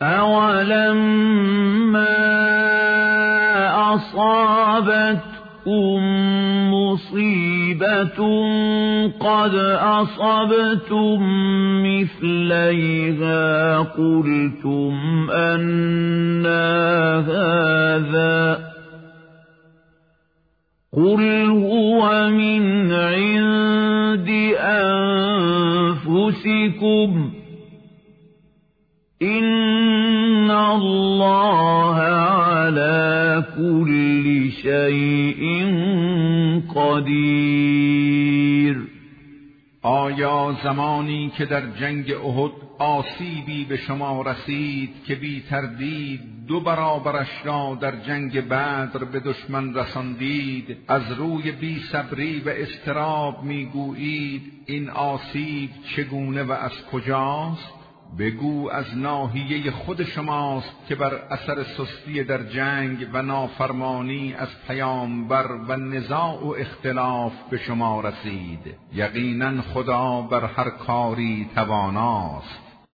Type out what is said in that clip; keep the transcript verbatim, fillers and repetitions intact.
أولما أصابتكم مصيبة قد أصبتم مثليها قلتم أنى هذا قل هو من عند أنفسكم إن الله على كل شيء قدیر. آیا زمانی که در جنگ احد آسیبی به شما رسید که بی تردید دو برابرش را در جنگ بدر به دشمن رساندید، از روی بی صبری و اضطراب میگویید این آسیب چگونه و از کجاست؟ بگو از ناحیه خود شماست که بر اثر سستی در جنگ و نافرمانی از پیامبر و نزاع و اختلاف به شما رسید. یقینا خدا بر هر کاری تواناست.